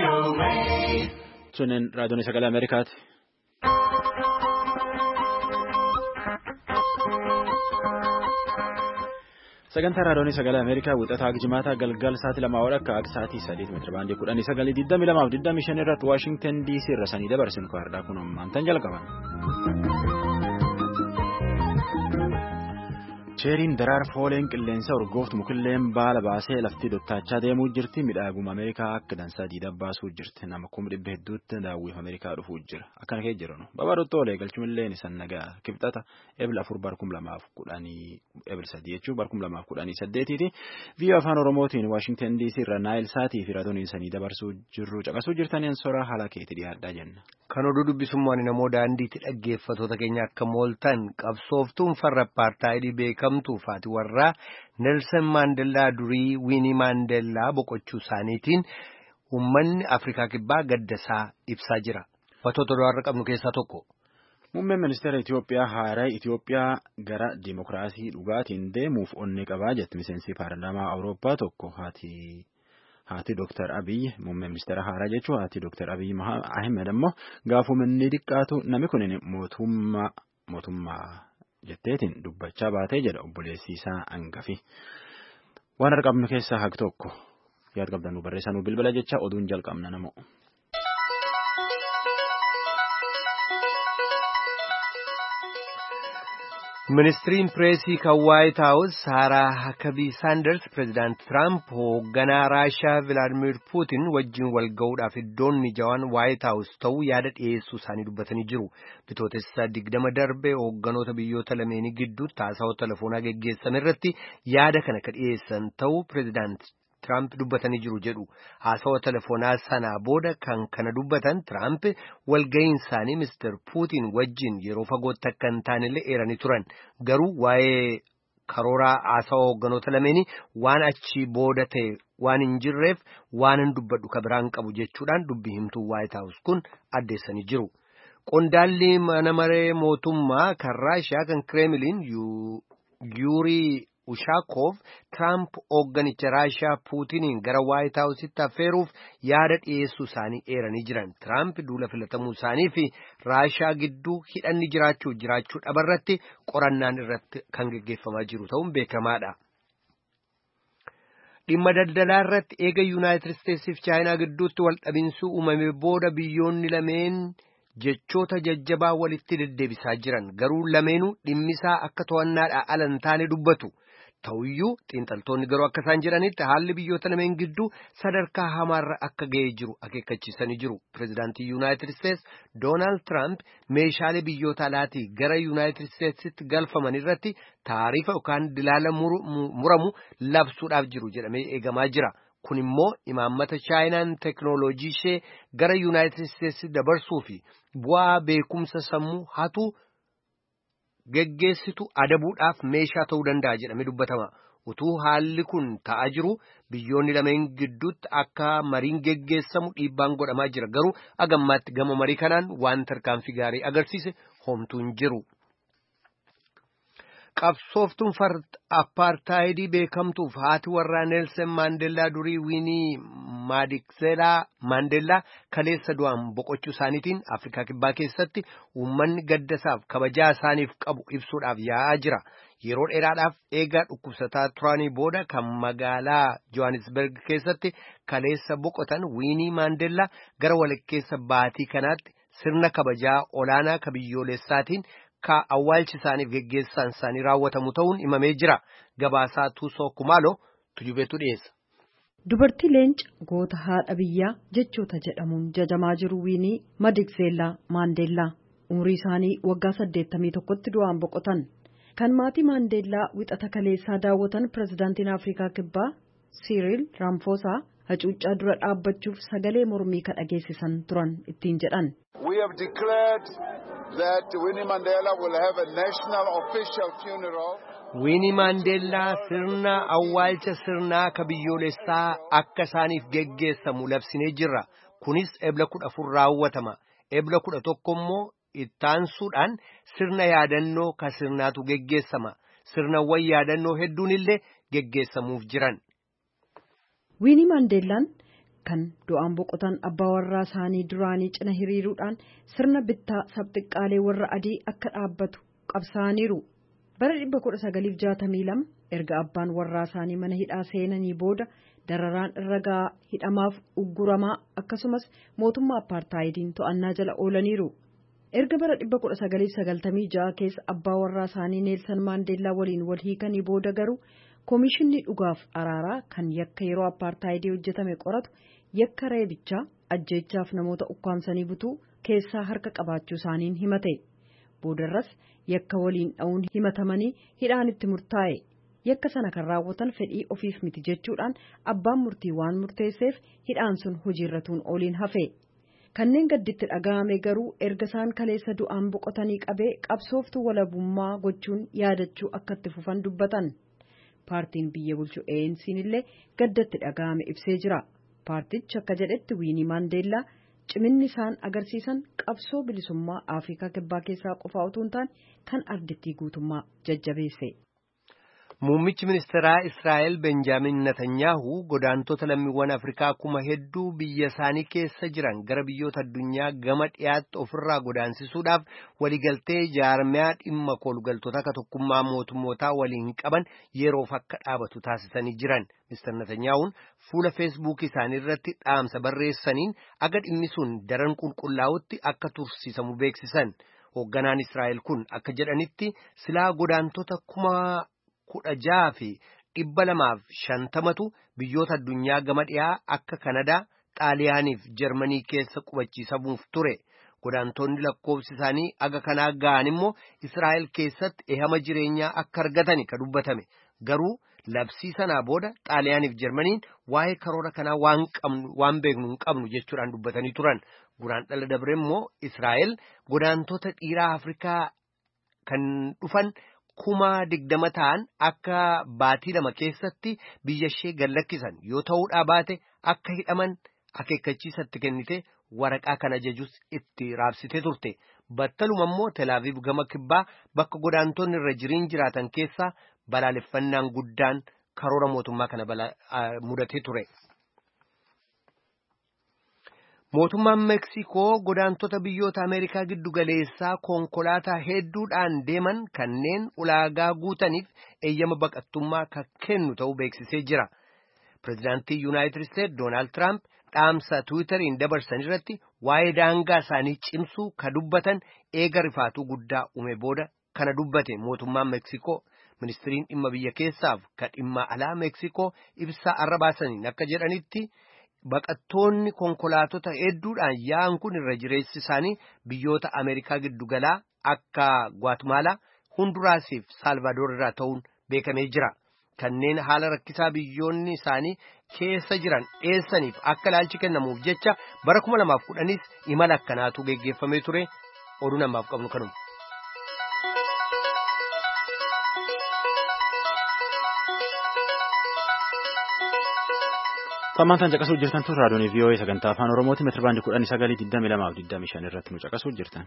Sunneen raadiyoon sagalee Ameerikaati. Sagantaa raadiyoon sagalee Ameerikaa wixataa Jimaata galgal sa'aatii 2 akka sa'aatii 3 meetira baandii 1922 irratti Washington DC irra sanii dabarsinu kaardhaa kun ammaantan jalqaban. Cheeriin daraar fooleen qilleensa urgooftu mukilleen baala baasee laftii dottaachaa deemuu jirti. Midhaaguma Ameerikaa akka dansaa diidaa baasuu jirti. Nama 100 hedduutti daawwiif Ameerikaa dhufuu jira. Akkana kee jiran babaarottoo olee galchumillee ni sannagaa kibxata ebil 4 barkum 2010 ebil 3 jechuun barkum 2018 via afaan Oromootiin Washington DC irra Naayil Saatii fi raadiyoon sanii dabarsuu jirru caqasuu jirtaniin soraa haala keetti dhiyaadhaa jenna. Kan oduu dubbisummaan namoo daandiitti dhaggeeffattoota keenya akka mooltan qabsooftuun farra apartaayidii beekamtuu faati warraa Nelson Maandeellaa durii Wiinii Maandeellaa boqochuu isaaniitiin uummanni Afrikaa kibbaa gaddasaa ibsaa jira. Wantoota duraarra qabnu keessaa tokko. Muummeen ministeera Itoophiyaa haaraa Itoophiyaa gara dimokiraasii dhugaatiin deemuuf onnee qabaa jetti miseensi paarlaamaa Awurooppaa tokko haati Dr. Abiy muummee ministeera haaraa jechuun haati Dr. Abiy Ahmed ammoo gaafuminni xiqqaatu namni kun mootummaa jetteetiin dubbachaa baatee jedha obboleessi isaa hangafi. Waan arqabnu keessaa haqi tokko yaad qabdanuu barreessanuu bilbila jecha oduun jalqabna namoo. Ministiriin pireesii kan White House Saaraa Hakabii Saanders Pireezidaant Tiraamp hoogganaa Raashaa Vilaadimir Puutin wajjin wal ga'uudhaaf iddoon mijawaan White House ta'uu yaada dhiyeessuu isaanii dubbatanii jiru. Bitootessa 20 darbe hoogganoota biyyoota lameenii gidduutti haasawaa telefoonaa geggeessame irratti yaada kana kan dhiyeessan ta'uu Pireezidaant Tiraamp dubbatanii jiru jedhu. Haasawaa telefoonaa sanaa booda kan kana dubbatan Tiraamp walga'iin isaanii Mr. Puutin wajjin yeroo fagootti akka hin taanellee eeranii turan. Garuu waa'ee karooraa haasawaa hoogganoota lameenii waan achi booda ta'e waan hin jirreef waan hin dubbadhu ka biraan qabu jechuudhaan dubbii himtuu White House kun addeessanii jiru. Qondaalli mana maree mootummaa kan Raashiyaa kan Kremlin Yuurii Ushakov Tiraamp hoogganicha Raashiyaa Puutiniin gara White House'itti affeeruuf yaada dhiyeessuu isaanii eeranii jiran. Tiraamp duula filatamuu isaanii fi Raashiyaa gidduu hidhanni jiraachuu dhabarratti qorannaan irratti kan geggeeffamaa jiru ta'uun beekamaadha. Dhimma daldalaa irratti eega Yuunaayitid Isteetsii fi Chaayinaa gidduutti wal dhabiinsi uumame booda biyyoonni lameen jechoota jajjabaa walitti deddeebisaa jiran. Garuu lameenuu dhimmisaa akka to'annaadhaa ala hin taane dubbatu. Ta'uyyuu xiinxaltoonni garuu akka isaan jedhanitti haalli biyyoota lameen gidduu sadarkaa hamaarra akka ga'ee jiru akeekkachiisanii jiru. Pireezidaantii Yuunaayitid Isteets Doonaald Tiraamp meeshaalee biyyoota alaatii gara Yuunaayitid Isteetsitti galfaman irratti taarifa yookaan dilaala muramu labsuudhaaf jiru jedhamee eegamaa jira. Kun immoo imaammata Chaayinaan teekinooloojii ishee gara Yuunaayitid Isteetsitti dabarsuu fi bu'aa beekumsa sammuu hatu geggeessitu adabuudhaaf meeshaa ta'uu danda'a jedhamee dubbatama. Utuu haalli kun ta'aa jiru biyyoonni lameen gidduutti akka mariin geggeessamu dhiibbaan godhamaa jira. Garuu agammaatti gama marii kanaan waan tarkaanfii gaarii agarsiise homtuu hin jiru. Qabsooftuun farra apartaayidii beekamtuuf haati warraa Neelsen Maandeellaa durii Wiinii Maandeellaa kaleessa du'aan boqochuu isaaniitiin Afrikaa kibbaa keessatti uummanni gaddasaaf kabajaa isaaniif qabu ibsuudhaaf yaa'aa jira. Yeroo dheeraadhaaf eegaa dhukkubsataa turanii booda kan magaalaa Johannesburg keessatti kaleessa boqotan Wiinii Maandeellaa gara walakkeessa baatii kanaatti sirna kabajaa olaanaa ka biyyoolessaatiin ka awwaalchi isaaniif geggeessaan isaanii raawwatamu ta'uun himamee jira. Gabaasaa Tuusoo Kumaaloo tujubeetu dhiyeessa. Dubartii leenca goota haadha biyyaa jechoota jedhamuun jajamaa jiru Wiinii Maandeellaa umurii isaanii waggaa 81tti du'aan boqotan. Kan maatii Maandeellaa wixata kaleessaa daawwatan pireezidaantiin Afrikaa Kibbaa Siiriil Raamfoosaa hacuuccaa dura dhaabbachuuf sagalee mormii ka dhageessisan turan ittiin jedhan. We have declared that Winnie Mandela will have a national official funeral. Winnie Mandela sirna awwaalcha sirnaa ka biyyoolessaa akka isaaniif geggeessamu labsinee jirra. Kunis ebla 14 raawwatama. Ebla 11 immoo ittaansuudhaan sirna yaadannoo ka sirnaatu geggeessama. Sirnawwan yaadannoo hedduun illee geggeessamuuf jiran. Winnie Mandeellaan kan du'aan boqotan abbaa warraa isaanii duraanii cina hiriiruudhaan sirna bittaa sabxiqqaalee warra adii akka dhaabbatu qabsaa'aniiru. Bara 1962 erga abbaan warraa isaanii mana hidhaa seenanii booda dararaan irra gahaa hidhamaaf ugguramaa akkasumas mootummaa apartheidiin to'annaa jala oolaniiru. Erga bara 1996 keessa abbaa warraa isaanii Neelsan Maandeellaa waliin wal hiikanii booda garuu Koomishinni dhugaaf araaraa kan yakka yeroo apartheidii hojjetame qoratu yakka reebichaa ajjeechaaf namoota ukkaamsanii butuu keessaa harka qabaachuu isaaniin himate. Boodarras yakka waliin dha'uun himatamanii hidhaan itti murtaa'e. Yakka sana kan raawwatan fedhii ofiif miti jechuudhaan abbaan murtii waan murteesseef hidhaan sun hojiirratuun ooliin hafe. Kanneen gadditti dhaga'ame garuu erga isaan kaleessa du'aan boqotanii qabee qabsooftuu walabummaa gochuun yaadachuu akka itti fufan dubbatan. Paartiin biyya bulchu ANC'n illee gaddatti dhaga'ame ibsee jira. Paartichi akka jedhetti Wiinii Maandeellaa ciminni isaan agarsiisan qabsoo bilisummaa Afrikaa kibbaa keessaa qofaa utuu hin taane kan ardittii guutummaa jajjabeesse. Muummichi ministeeraa Israa'el Benjaamin Netanyaahu godaantota lammiiwwan Afrikaa kuma hedduu biyya isaanii keessa jiran gara biyyoota addunyaa gama dhiyaatti ofirraa godaansisuudhaaf waliigaltee jaarmiyaa dhimma koolugaltoota akka tokkummaa mootummootaa waliin qaban yeroof akka dhaabatu taasisanii jiran. Mr. Netanyahuun fuula feesbuukii isaanii irratti dhaamsa barreessaniin aga dhimmi sun daran qulqullaa'utti akka tursiisamu beeksisan. Hoogganaan Israa'el kun akka jedhanitti silaa godaantota 16,250tu biyyoota addunyaa gama dhiyaa akka Kanadaa, Xaaliyaaniif Jarmanii keessa qubachiisamuuf ture. Godaantonni lakkoofsi isaanii aga kanaa ga'an immoo Israa'el keessatti ehama jireenyaa akka argatani ka dubbatame. Garuu labsii sanaa booda Xaaliyaaniif Jarmaniin waa'ee karoora kanaa waan beeknu hin qabnu jechuudhaan dubbatanii turan. Guraandhala dabre immoo Israa'el godaantota dhiiraa Afrikaa kan dhufan 20,000 ta'an akka baatii 2 keessatti biyya ishee gallakkisan yoo ta'uudhaa baate akka hidhaman akeekkachiisatti kennite waraqaa kana ajajus itti raabsitee turte. Battaluma immoo Telaaviv gama kibbaa bakka godaantonni irra jiraatan keessaa balaaleffannaan guddaan karoora mootummaa kana mudatee ture. Mootummaan Meeksikoo godaantota biyyoota Ameerikaa giddu galeessaa konkolaataa hedduudhaan deeman kanneen ulaagaa guutaniif eeyyama baqattummaa kan kennu ta'uu beeksisee jira. Pireezidaantii Yuunaayitid Isteetsi Doonaald Tiraamp dhaamsa Tiwiitariin dabarsan irratti waa'ee daangaa isaanii cimsuu ka dubbatan eega rifaatuu guddaa uume booda kana dubbate mootummaan Meeksikoo. Ministiriin dhimma biyya keessaaf ka dhimma alaa Meeksikoo ibsaa arra baasaniin akka jedhanitti baqattoonni konkolaatota hedduudhaan yaa'an kun irra jireessi isaanii biyyoota Ameerikaa giddugalaa akka Gwatemaalaa, Hunduraasiif Saalvaadoor irraa ta'uun beekamee jira. Kanneen haala rakkisaa biyyoonni isaanii keessa jiran dheessaniif akka ilaalchi kennamuuf jecha bara 2010 imala akkanaatu geggeeffamee ture. Oduu namaaf qabnu kanuma. Tammantaan caqasuu jirtan tun raadiyoon VOA sagantaa afaan Oromooti meetira baandii 1922 irratti nu caqasuu jirtan.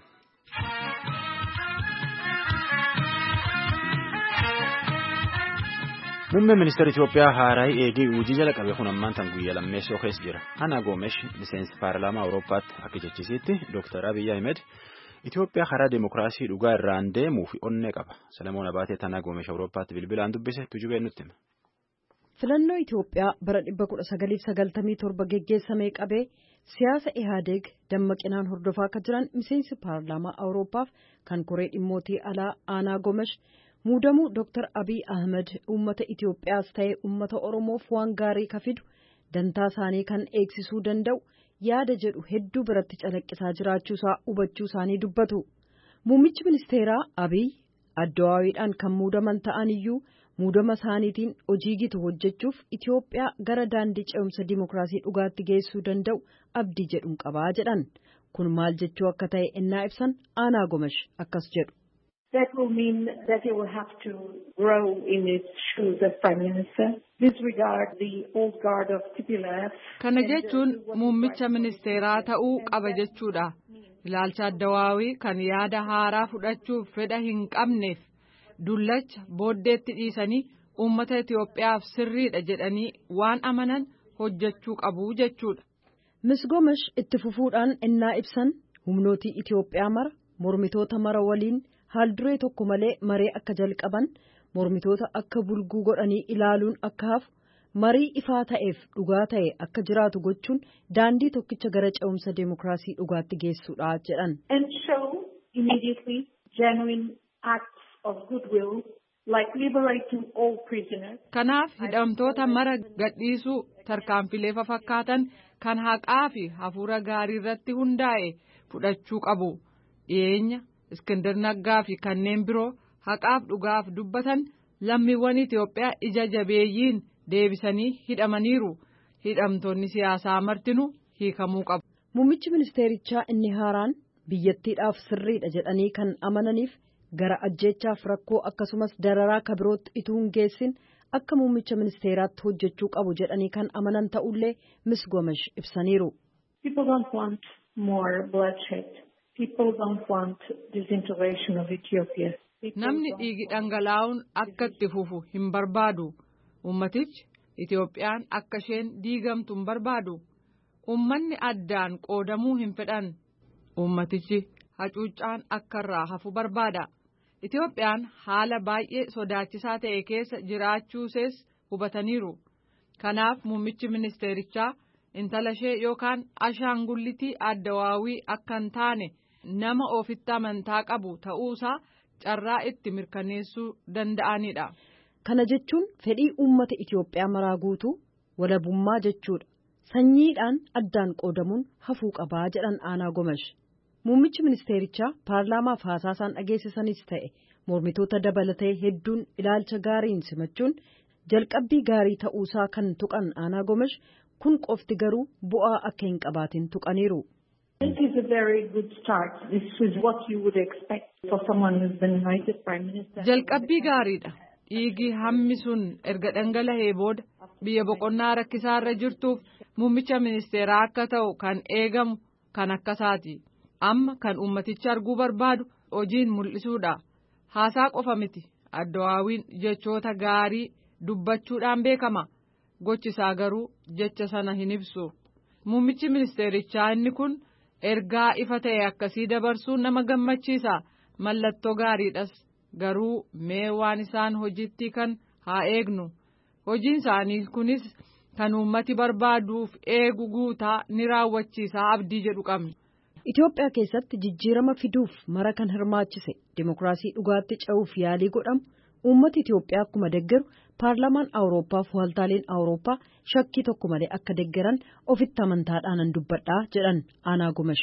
Muummeen ministeera Itoophiyaa haaraa eegee hojii jala qabe kun ammaan tan guyyaa lammeessoo keessa jira. Ana Goomesh miseensi paarlaamaa Awurooppaatti akka jechisiitti Dr. Abiy Ahmed Itoophiyaa karaa deemokiraasii dhugaa irraan deemuuf onnee qaba. Salamoon Abaatee Ana Goomesh Awurooppaatti bilbilaan dubbise tujubee nutti hima. Filannoo Itoophiyaa bara 1997 geggeessamee qabee siyaasa Ihaadeeg dammaqinaan hordofaa akka jiran miseensi paarlaamaa Awurooppaaf kan koree dhimmootii alaa Ana Goomesh muudamuu Dr. Abiy Ahmed uummata Itoophiyaas ta'ee uummata Oromoof waan gaarii ka fidu dantaa isaanii kan eegsisuu danda'u yaada jedhu hedduu biratti calaqqisaa jiraachuusaa hubachuu isaanii dubbatu. Muummichi ministeeraa Abiy addawaawiidhaan kan muudaman ta'an iyyuu muudama isaaniitiin hojii gitu hojjechuuf Itoophiyaa gara daandii ce'umsa dimookiraasii dhugaatti geessuu danda'u abdii jedhuun qabaa jedhan. Kun maal jechuu akka ta'e ennaa ibsan Ana Goomesh akkas jedhu. That will mean that he will have to grow in his shoes as Prime Minister, disregard the old guard of TPLF. Kana jechuun muummicha ministeeraa ta'uu qaba jechuudha. Ilaalcha addawaawii kan yaada haaraa fudhachuuf fedha hin qabneef dullacha booddeetti dhiisanii uummata Itoophiyaaf sirriidha jedhanii waan amanan hojjechuu qabu jechuudha. Ms. Gomesh itti fufuudhaan innaa ibsan humnootii Itoophiyaa mara mormitoota mara waliin haalduree tokko malee maree akka jalqaban mormitoota akka bulguu godhanii ilaaluun akka hafu marii ifaa ta'eef dhugaa ta'e akka jiraatu gochuun daandii tokkicha gara ce'umsa deemokiraasii dhugaatti geessuudha jedhan. And show immediately genuine acts of goodwill like liberating all prisoners. Kanaaf hidhamtoota mara gadhiisuu tarkaanfilee fakkaatan kan haqaa fi hafuura gaarii irratti hundaa'e fudhachuu qabu. Dhiyeenya Iskindar Naggaa fi kanneen biroo haqaaf dhugaaf dubbatan lammiiwwan Itoophiyaa ija jabeeyyiin deebisanii hidhamaniiru. Hidhamtoonni siyaasaa martinuu hiikamuu qabu. Muummichi ministeerichaa inni haaraan biyyattiidhaaf sirriidha jedhanii kan amananiif gara ajjeechaaf rakkoo akkasumas dararaa kabirootti ituu hin geessin akka muummicha ministeeraatti hojjechuu qabu jedhanii kan amanan ta'ullee Ms. Gomesh ibsaniiru. People don't want more bloodshed. People don't want disintegration of Ethiopia. Namni dhiigi dhangalaa'uun akka itti fufu hin barbaadu. Ummatichi Itoophiyaan akka isheen diigamtu hin barbaadu. Ummanni addaan qoodamuu hin fedhan. Ummatichi hacuuccaan akka irraa hafu barbaada. Itoophiyaan haala baay'ee sodaachisaa ta'e keessa jiraachuusees hubataniiru. Kanaaf muummichi ministeerichaa intala ishee yookaan ashaangullitii addawaawii akka hin taane nama ofitti amantaa qabu ta'uusaa carraa itti mirkaneessuu danda'anidha. Kana jechuun fedhii uummata Itoophiyaa maraa guutuu walabummaa jechuudha. Sanyiidhaan addaan qoodamuun hafuu qabaa jedhan Aanaa Gomesh. Muummichi ministeerichaa paarlaamaaf haasaasaan dhageessisanis ta'e mormitoota dabalatee hedduun ilaalcha gaariin simachuun jalqabbii gaarii ta'uusaa kan tuqan Aanaa Gomesh kun qofti garuu bu'aa akka hin qabaatin tuqaniiru. This is a very good start. This is what you would expect for someone who's been knighted Prime Minister. Jalqabbii gaariidha. Dhiigi hammi sun erga dhangala'ee booda biyya boqonnaa rakkisaarra jirtuuf muummicha ministeeraa akka ta'u kan eegamu kan akkasaati. Amma kan ummatichi arguu barbaadu hojiin mul'isuudha. Haasaa qofa miti. Addawaawiin jechoota gaarii dubbachuudhaan beekama. Gochisaa garuu jecha sana hin ibsu. Muummichi ministeerichaa inni kun ergaa ifa ta'e akkasii dabarsuun nama gammachiisa. Mallattoo gaariidhas. Garuu mee waan isaan hojiitti kan haa eegnu. Hojiin isaanii kunis kan uummati barbaaduuf eegu guutaa ni raawwachiisa abdii jedhu qabna. Itoophiyaa keessatti jijjiirama fiduuf mara kan hirmaachise dimokiraasii dhugaatti ce'uuf yaalii godhamu uummati Itoophiyaa akkuma deeggaru paarlaamaan Awurooppaa fi waaltaaleen Awurooppaa shakkii tokko malee akka deeggaran ofitti amantaadhaan dubbadhaa jedhan Aanaa Gomesh.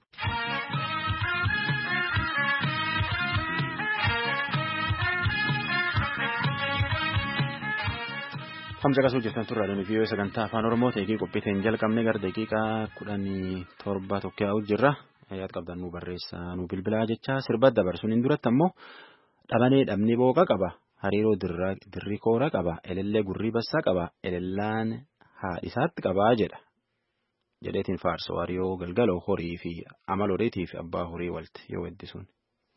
Hamza Qasuu jirtan turraa dhani viiyoo sagantaa afaan Oromoo ta'ee qophiiteen jalqabne gara daqiiqaa 17 tokko jirra. Yaad qabdan nu barreessaa nu bilbilaa jecha sirba dabarsuun hin duratti ammoo dhabanee dhabni booqa qaba. Hariiroo dirri koora qaba. Elellee gurrii bassaa qaba. Elellaan haadhisaatti qabaa jedha. Jedheetiin faarsoo hariiroo galgaloo horii fi amala horiitii fi abbaa horii walti yoo weddisuun.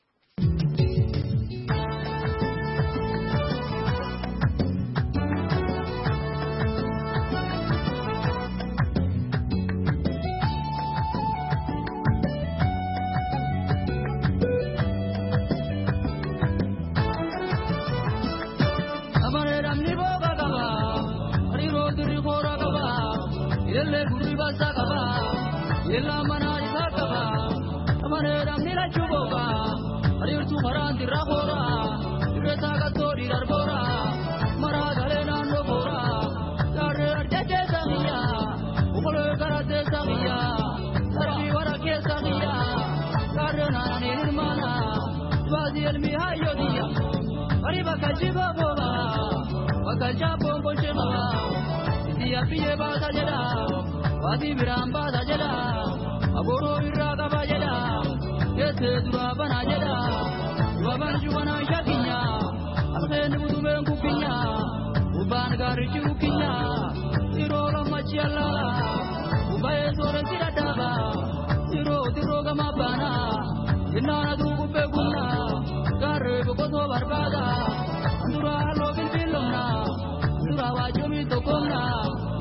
Ella manari sakaba, amane ramni la chuboga, arir tu maranti rahora, ireta gatori darbora, maragale nando bora, kare arjaje samiya, ukole karate samiya, sarvi warake samiya, kare nani nirmana, wazi elmi hayo diya, ari bakaji boba, bakaja bombo chema, diya piye basa jeda. Wadi biramba da jeda, aboro iraga ba jeda, yete dura bana jeda, waban jubana shakinya, alhen budumen kukinya, uban gari chukinya, irora machiala, ubaye sore tiradaba, iro gama bana, inana dugu peguna, gare bokoto barbada, andura lo bilbilona, andura wajumi tokona.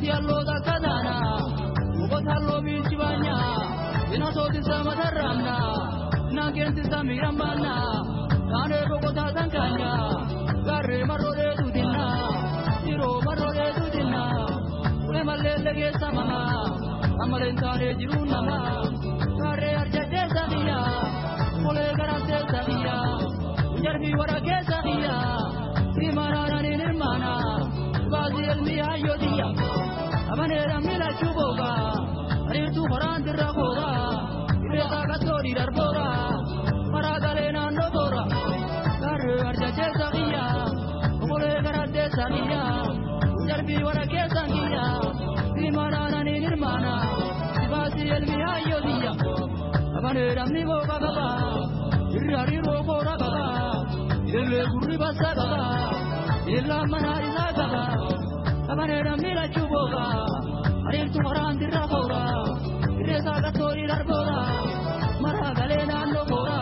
Mukoti allo da kadana, mukoti allo bichibanya, ina soti sama darana, na genti samirambana, kane bokota tankanya, garre marore tudina, tiro marore tudina, ule malele ge samama, amalentare jirunama, garre arjate sabiya, ule garate sabiya, jarbi warake sabiya, simarana nirmana. Basil mi ayodiya, abanera mila chuboga, aritu farand rakora, ireta gatori darbora, maragalena nobora, garu arja jesagiya, omole garade sagiya, jarbi warake sagiya, simarana nirmana, basil mi ayodiya, abanera mi boga gaba, irari rokora gaba, irle gurri basa gaba. Illa manari zagaba, abanera mila chuboga, aritu marandi rakora, ireza gatori darbora, maragalena nobora.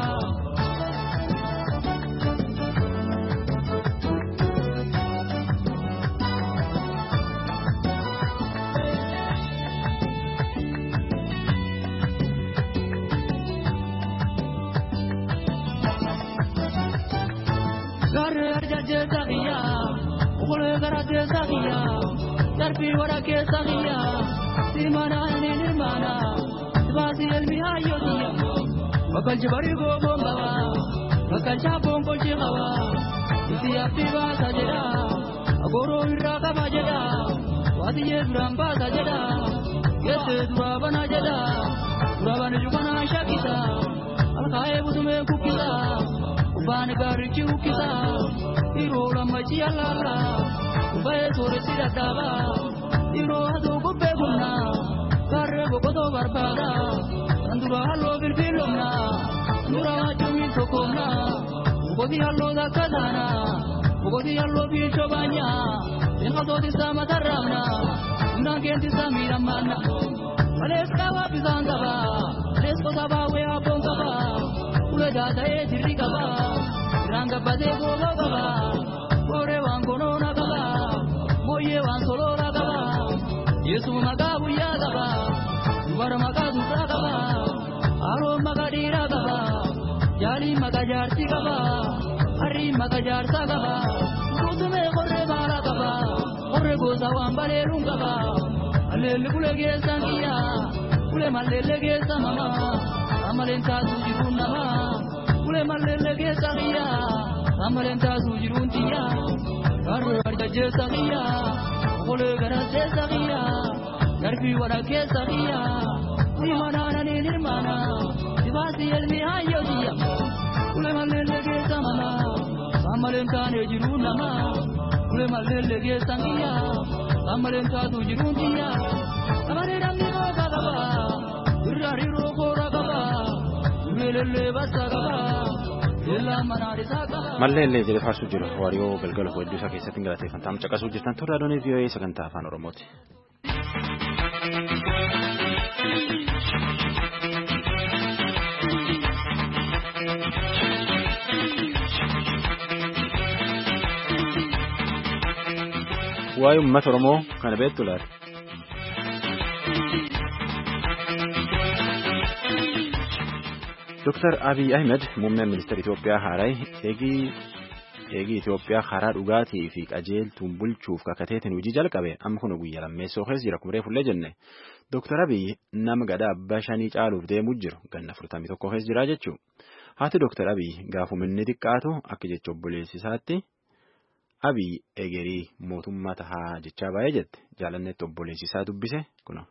Garre arja sagiya, ule garate sagiya, darbi warake sagiya, simana nirmana, basi elmi ayodiya, bakal jibari go bomba, bakal chapon ko chihawa, isi api basa jeda, agoro iraka bajeda, wadi ye duramba sajeda, yese durabana jeda, durabana jukana shakita, alkae budume kukila. Ban gari chukita, irola machi alala, ubae sore sirataba, iro hado gubbe guna, karre bokodo barbada, andura halo bilbilomna, andura chumi sokona, ubodi halo da kadana, ubodi halo bilchobanya, enhado disama taramna, unagenti samiramana, aleskawa bizandaba, aleskoda we abongaba. Ule dada e dirigaba, ranga bade goga gaba, ore wangono na gaba, moye wansolo na gaba, Yesu magabu ya gaba, dubara magabu na gaba, aro magadira gaba, jali magajarti gaba, hari magajarta gaba, kutume korre bala gaba, korre goza wambale rungaba, alele kule gesa ngiya, kule malele gesa mama. Amalenta sujirun nama, ule malele ge sagiya. Amalenta sujirun tiya, garu arja je sagiya. Ule garate sagiya, garbi warake sagiya. Simana nirmana, sibasi elmi ayodiya. Ule malele ge samana, amalenta nejirun nama, ule malele ge sagiya. Amalenta sujirun tiya, amalera miro gagaba, irari rokora gaba. Malleellee jedhe faarsuu jiru waariyoo galgala hedduu isaa keessatti galateeffantaam caqasuu jirtan turre adoonii VOA sagantaa afaan Oromooti. Waa'ee uummata Oromoo kana beektu laata? Dr. Abiy Ahmed muummeen ministeera Itoophiyaa haaraa eegii Itoophiyaa karaa dhugaatii fi qajeeltuun bulchuuf kakateetiin hojii jalqabe amma kun guyyaa lammeessoo keessa jira kumree fullee jenne. Dr. Abiy nama gadaa abbaa shanii caaluuf deemuu jiru ganna 41 keessa jira jechuudha. Haati Dr. Abiy gaafuminni xiqqaatu akka jecha obboleessi isaatti Abiy egerii mootummaa tahaa jechaa baay'ee jette jaalannetti obboleessi isaa dubbise kuna.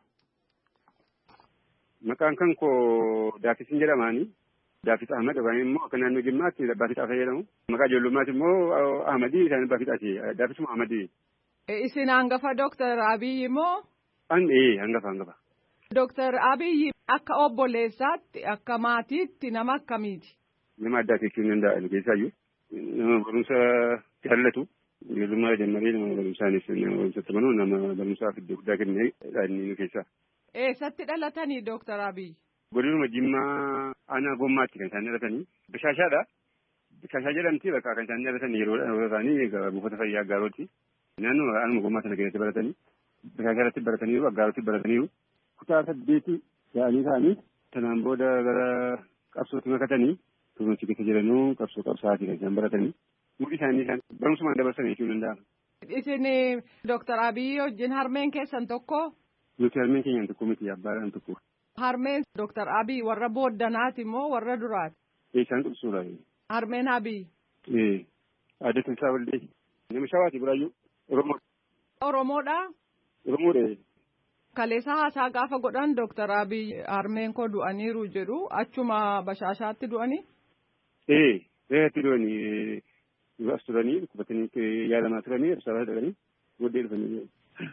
Maqaan kan koo Daafis jedhamaani. Daafis Ahmad yookaan immoo akka naannoo Jimmaatti Daafis fayyadamu. Maqaa ijoollummaatti immoo Ahmadii isaan Daafisati. Daafisuma Ahmadii. Isin hangafa Dr. Abiy immoo? Hangafa. Dr. Abiy akka obboleessaatti akka maatiitti nama akkamiiti? Nama addaati jechuun danda'an keessaayyuu. Nama barumsa jaallatu. Ijoollummaa jammaree nama barumsaanis nama barumsatti manuu nama barumsaaf iddoo guddaa kennee inni keessaa. Eessatti dhalatanii Dr. Abiy? Godinuma Jimmaa aanaa Gommaatti kan isaan dhalatanii. Bishaashaadha. Bishaashaa jedhamti bakka kan isaan dhalatan yeroo isaanii buufata fayyaa Gaarooti. Naannoo aanuma Gommaa sana keessatti baratanii. Bashaasaratti barataniiru, aggaarotti barataniiru. Kutaa 8 yaa'anii ta'anii sanaan booda gara qabsootti makatanii turuunsi keessa jiranuu qabsaatii kan isaan baratanii. Mudhii isaanii kan barumsumaan dabarsan jechuu danda'ama. Isin Dr. Abiy wajjin harmeen keessan tokko? Nuti harmeen keenyaan tokko miti abbaadhaan tokko. Harmeen Dr. Abiy warra booddanaati moo warra duraati? Isaan qubsuudha. Harmeen Abiy? Adda Tilsaa Waldee. Nama Shawaati Buraayyuu. Oromoo. Oromoodha? Oromoodha. Kaleessa haasaa gaafa godhan Dr. Abiy harmeen koo du'aniiru jedhu achuma Bashaashaatti du'anii? Reetti du'anii as turanii dhukkubatanii yaalamaa turanii ibsaa dhaqanii booddee dhufanii.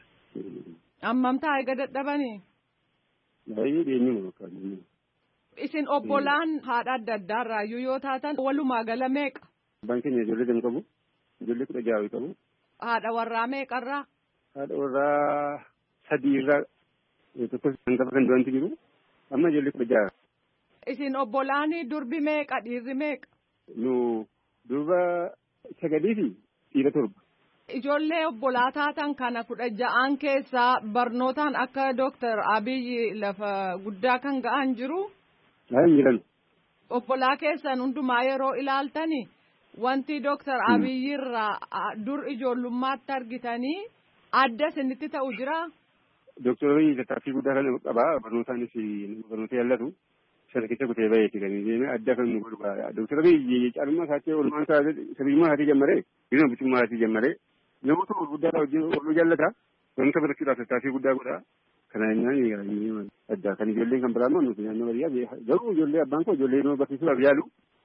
Ammamtaa eega dadhabanii? Baay'ee dhiyeenyuma bakka. Isin obbolaan haadha adda addaarraayyuu yoo taatan walumaa gala meeqa? Abbaan keenya ijoollee lama qabu. Ijoollee 16 qabu. Haadha warraa meeqarraa? Haadha warraa 3 irraa tokko hangafa kan du'antu jiru. Amma ijoollee 16. Isin obbolaanii durbi meeqa dhiirri meeqa? Nu durba 9 fi dhiira 7. Ijoollee obbolaa taatan kana 16 keessaa barnootaan akka Dr. Abiy lafa guddaa kan ga'an jiru? Haan jiran. Obbolaa keessan hundumaa yeroo ilaaltani wanti Dr. Abiy irraa dur ijoollummaatti argitanii adda isinitti ta'u jira? Dr. Abiy tattaaffii guddaa kan qabaa barnootaanis barnoota jaallatu. Sana keessa kutee baay'eetti kan inni adda kan nu godhu. Dr. Abiy caalummaa isaatti oolmaan isaa sabiyyummaa isaatii jammaree yeroo bichummaa isaatii jammaree namoota gurguddaa ooluu jaallata. Wanta barachuudhaaf tattaaffii guddaa godha. Kana innaan adda kan ijoolleen kan biraan nuti naannoo baadiyyaa garuu ijoollee abbaan koo ijoollee nama barsiisuudhaaf yaalu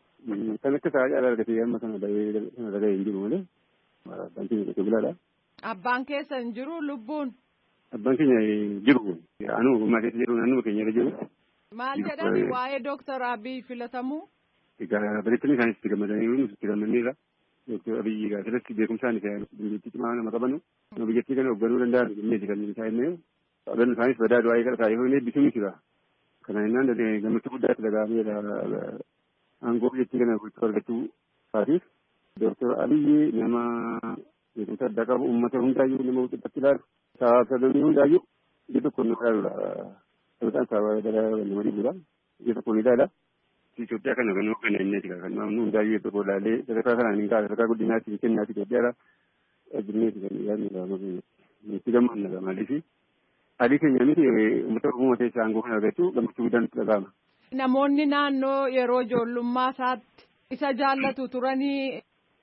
kan akka isaa caala argatee amma kana daga'ee hin jiru malee abbaan keenya qote bulaadha. Abbaan keessa hin jiru lubbuun? Abbaan keenya jiru. Anu maatii jedhu naannoo keenya irra jiru. Maal jedhani waa'ee Dr. Abiy filatamuu? Egaa bareettonni isaanis itti gammadanii nuti itti gammanneerra. Dr. Abiy egaa asirratti beekumsaan dandeettii cimaa nama qabanu. Nama biyyattii kana hoogganuu danda'an jenneeti kan isaa himee. Qabannu isaanis badaa du'aa eegala taa'ee hoonee bisuun jira. Kana innaan gammachuu guddaatti dhaga'ameera. Aangoo biyyattii kana gochuu argachuu isaatiif. Dr. Abiy nama beekumsa addaa qabu uummata hundaayyuu nama walqixxatti ilaalu. Sababii hundaayyuu ija tokko nama ilaaludha. Sabataan sababa dhala nama dhibuudha. Ija tokko ni ilaala. Itoophiyaa kana kan hoogganaa inneeti kan namni hundaayyuu tokko ilaalee sadarkaa kanaan hin kaa'e sadarkaa guddinaatti kennaati Itoophiyaadha. Ajjinneeti kan yaadni itti gammanna maaliif adii keenya miti uummata Oromoo keessaa aangoo kana argachuu gammachuu guddaan itti dhaga'ama. Namoonni naannoo yeroo ijoollummaa isaatti isa jaallatu turanii.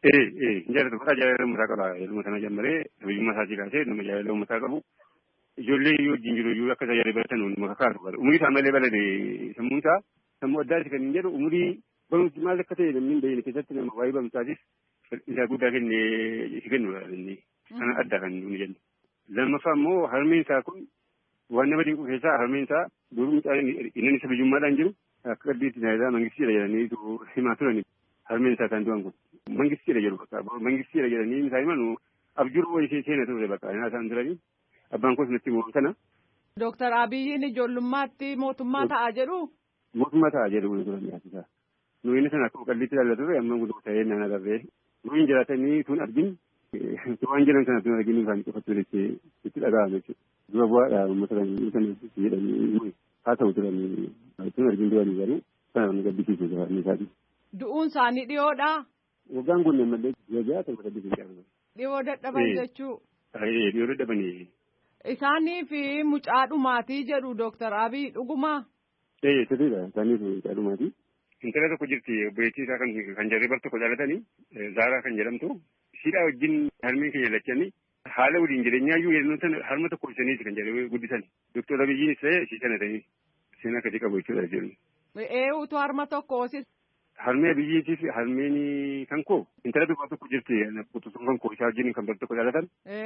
Hin jaallatu mataa jaalala uummataa qaba. Ilma sana jammaree sabiyyummaa isaatii kaasee nama jaalala uummataa qabu. Ijoollee yoo wajjin jiru iyyuu akka tajaajila baratan hundi maka kaatu bara. Umurii isaa malee balade sammuun isaa sammuu addaati kan hin jedhu umurii barumsi maal akka ta'e namni hin beekne keessatti nama waa'ee barumsaatiif isaa guddaa kennee itti kennudha inni. Kana adda kan nuyi jennu. Lammaffaa immoo harmeen isaa kun waan nama dinqu keessaa harmeen isaa duruu mucaan inni sabiyyummaadhaan jiru akka qalbiitti tajaajila mangistiidha jedhanii himaa turani. Harmeen isaa kan du'an kun mangistiidha jedhu bakka mangistiidha jedhanii isaa himan abjuruu ishee seena ture bakka isaan turanii. Abbaan koos natti himu kana. Dr. Abiyyiin ijoollummaatti mootummaa ta'a jedhu? Mootummaa ta'a jedhu turan yaasisaa. Nuyi inni sana akkuma qalbiitti ilaallatu ture amma guddoo ta'ee naan agarree. Nuyi jiraatanii tun argin waan jiran kana tun argin isaan qofatu itti dhaga'ame jechuudha. Dura bu'aadha uummata kan jedhanii haa ta'u turanii tun argin duranii garuu sana nu gaddisiisu jira isaati. Du'uun isaanii dhiyoodhaa? Waggaan kun malee jajaa ta'u gaddisiisu. Dhiyoo dadhaban jechuu? Dhiyoo dadhabanii. Isaanii fi mucaa dhumaatii jedhu Dr. Abiy dhugumaa? Sirriidha. Isaanii fi mucaa dhumaatii. Intala tokko jirti obboleettii isaa kan jarree bar tokko jaalatanii Zaaraa kan jedhamtu. Siidhaa wajjin harmeen keenya lachanii haala waliin jireenyaayyuu yeroo harma tokko ibsaniiti kan jarree guddisan. Dr. Abiyyiin ta'ee ishee sanatanii seenaa akkasii qabu jechuudha jiru. Utuu harma tokko hoosis? Harmee Abiyyiitii fi harmeen kan koo intala durbaa tokko jirti quxusuun kan koo isaa wajjin kan bar tokko jaalatan.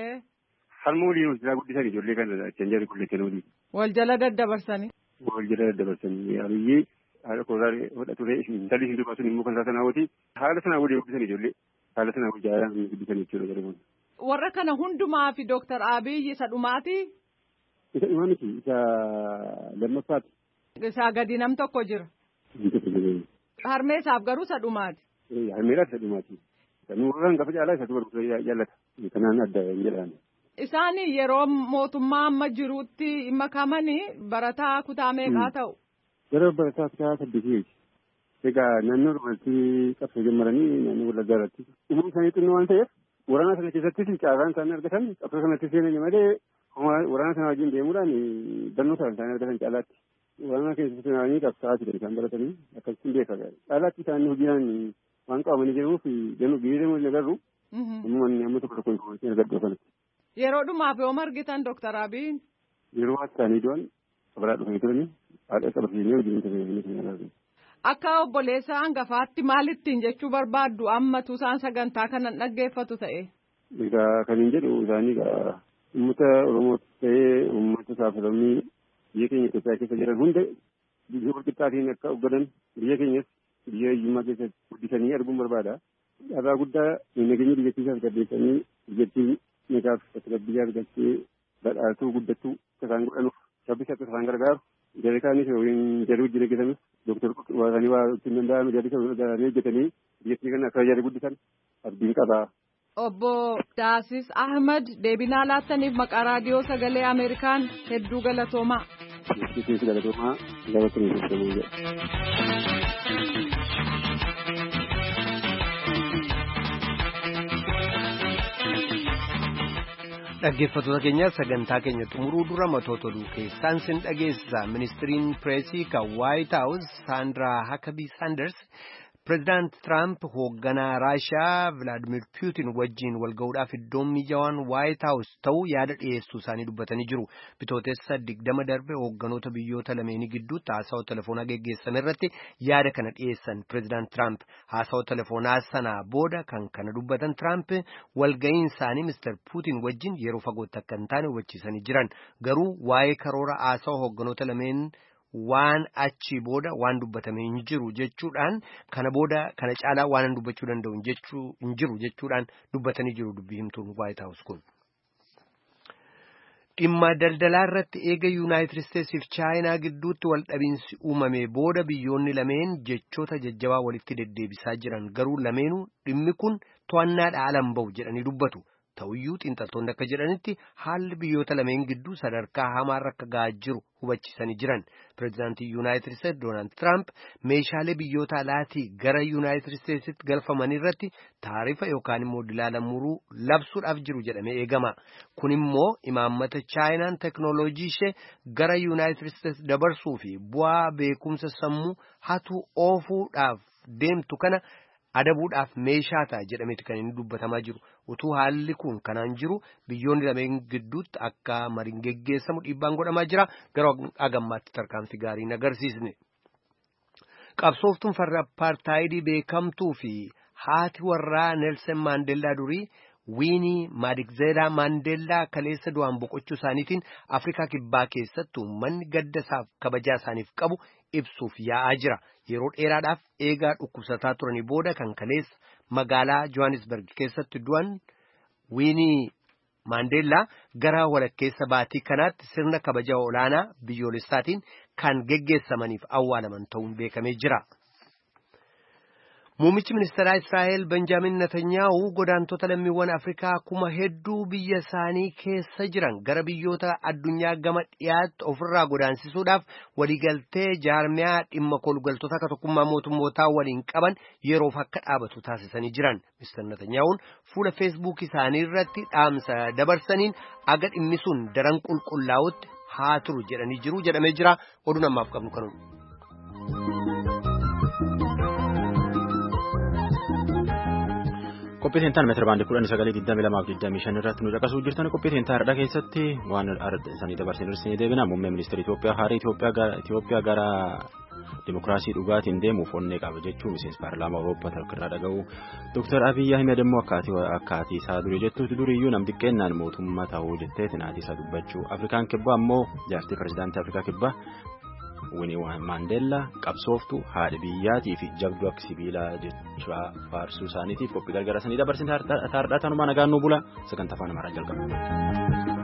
Harma waliin hojjetaa guddisan ijoollee kan kan jarri kulleessan waliin. Wal jala daddabarsanii. Wal jala daddabarsanii Abiyyii haala koolaa hodhatu intalli hin dubbatu immoo kan isaa sanaa wati haala sanaa waliin guddisan ijoollee haala sanaa waliin jaalaan guddisan jechuudha jedhamu. Warra kana hundumaa fi Dr. Abiy isa dhumaati? Isa dhumaa miti isa lammaffaati. Isaa gadi nam tokko jira. Harmee isaaf garuu isa dhumaati. Harmeedhaaf isa dhumaati. Kan warraan gafa caalaa isa dubartoota jaallata. Kanaan adda hin jedhaan. Isaan yeroo mootummaa amma jirutti makamanii barataa kutaa meeqaa ta'u? Gara barataa kutaa 8. Egaa naannoo dhumartii qabsoo jalqabanii naannoo Wallaggaa irratti umurii isaanii xinnoo waan ta'eef waraana sana keessattis caasaan isaanii argatan qabsoo sanatti seenanii malee waraana sana wajjin deemuudhaan barnoota isaanii argatan caalaatti. Waraana keessatti seenanii qabsaa'aa jiran isaan baratanii akkasitti beekamu. Caalaatti isaanii hojiidhaan waan qabamanii jiruuf biyya deemuu hin agarru. Amma tokko tokko informaation argadhu kanatti. Yeroo dhumaaf yoo argitan Dr. Abiyin? Yeroo isaanii du'an kabaraa dhufanii turanii haadha qabatanii wajjin turanii. Akka obboleessa hangafaatti maalittiin jechuu barbaaddu ammatu isaan sagantaa kanan dhaggeeffatu ta'e? Egaa kan hin jedhu isaanii egaa uummata Oromoo ta'ee uummata saafalammii biyya keenya Itoophiyaa keessa jiran hunda biyya walqixxaatiin akka hogganan biyya keenyas biyya hiyyummaa keessatti guddisanii arguun barbaada. Dhaabaa guddaa nageenya biyyattiisaaf gaddeessanii biyyattiin nagaaf tasgabbii argattee badhaatuu guddattuu akka isaan godhanuuf sabbisa akka isaan gargaaru. Jarri kaanis yookiin jarri hojii hojjetanis Dooktar Waaqanii waa ittiin danda'ame jarri sana hojjetanii biyyattii kana akka jarri guddisan abdiin qaba. Obbo Daasis Ahmad deebinaa laattaniif maqaa raadiyoo sagalee Ameerikaan hedduu galatoomaa. Hedduu galatoomaa gabatanii Dhaggeeffattoota keenya sagantaa keenya xumuruu dura matoota oduu keessaan sin dhageessisa. Ministiriin pireesii kan White House Sandra Huckabee Sanders President Trump hoogganaa Raashiyaa Vladimir Putin wajjin walga'uudhaaf iddoon mijawaan White House ta'uu yaada dhiyeessuu isaanii dubbatanii jiru. Bitootessa 20 darbe hoogganoota biyyoota lameenii gidduutti haasawaa telefoonaa geggeessame irratti yaada kana dhiyeessan President Trump. Haasawaa telefoonaa sanaa booda kan kana dubbatan Trump walga'iin isaanii Mr. Putin wajjin yeroo fagootti akka hin taane hubachiisanii jiran. Garuu waa'ee karoora haasawaa hoogganoota lameen waan achi booda waan dubbatame hin jiru jechuudhaan kana booda kana caalaa waan dubbachuu danda'u hin jiru jechuudhaan dubbatanii jiru dubbii himtuun White House kun. Dhimma daldalaa irratti eega United States fi China gidduutti wal dhabiinsi uumame booda biyyoonni lameen jechoota jajjabaa walitti deddeebisaa jiran garuu lameenuu dhimmi kun to'annaadhaan ala hin bahu jedhanii dubbatu. Ta'uyyuu xiinxaltoonni akka jedhanitti haalli biyyoota lameen gidduu sadarkaa hamaarra akka ga'aa jiru hubachiisanii jiran. Pireezidaantii Yuunaayitid Isteetsi Doonaald Tiraamp meeshaalee biyyoota alaatii gara Yuunaayitid Isteetsitti galfaman irratti taarifa yookaan immoo dilaala muruu labsuudhaaf jiru jedhamee eegama. Kun immoo imaammata Chaayinaan teknooloojii ishee gara Yuunaayitid Isteetsi dabarsuu fi bu'aa beekumsa sammuu hatu oofuudhaaf deemtu kana adabuudhaaf meeshaa ta'a jedhameeti kan inni dubbatamaa jiru. Utuu haalli kun kanaan jiru biyyoonni lameen gidduutti akka mariin geggeessamu dhiibbaan godhamaa jira. Garuu agammaatti tarkaanfii gaarii hin agarsiisne. Qabsooftuun farra apartaayidii beekamtuu fi haati warraa Neelsen Maandeellaa durii Wiinii Maadikzeedaa Maandeellaa kaleessa du'aan boqochuu isaaniitiin Afrikaa Kibbaa keessatti uummanni gadda isaaf kabajaa isaaniif qabu ibsuuf yaa'aa jira. Yeroo dheeraadhaaf eegaa dhukkubsataa turanii booda kan kaleessa magaalaa Johannesburg keessatti du'an Wiinii Maandeellaa gara walakkeessa baatii kanaatti sirna kabajaa olaanaa biyyoolessaatiin kan geggeessamaniif awwaalaman ta'uun beekamee jira. Muummichi ministeeraa Israa'el Benjaamin Netanyaa'u godaantota lammiiwwan Afrikaa kuma hedduu biyya isaanii keessa jiran gara biyyoota addunyaa gama dhiyaatti ofirraa godaansisuudhaaf waliigaltee jaarmiyaa dhimma kolgaltoota akka tokkummaa mootummootaa waliin qaban yeroof akka dhaabatu taasisanii jiran. Mr. Netanyaa'uun fuula Facebook isaanii irratti dhaamsa dabarsaniin aga dhimmi sun daran qulqullaa'utti haa turu jedhanii jiru jedhamee jira. Oduun ammaaf qabnu kanuun. Qophii seentaan meetira baandii 1922 irratti nu caqasuu jirtan qophii seentaa har'a keessatti waan isaanii dabarsanii hir'isanii deebina. Muummee ministeera Itoophiyaa haaraa Itoophiyaa gara dimokiraasii dhugaatiin deemuuf onnee qaba jechuun miseensi paarlaamaa Awurooppaa irraa dhaga'u. Dr. Abiy Ahmed immoo akkaatii isaa durii jettuutti duriyyuu nam xiqqeennaan mootummaa ta'uu jetteetiin haati isaa dubbachuu. Afrikaan kibbaa ammoo jaartii pirezidaantii Afrikaa kibbaa Winnie Mandela qabsooftu haadha biyyaatii fi jabduu akka sibiilaa jechaa faarsuu isaaniitiif qophii gargaarasanii dabarsin taardhaa tanumaa nagaan nu bula sagantaa afaan Amaaraa jalqaba.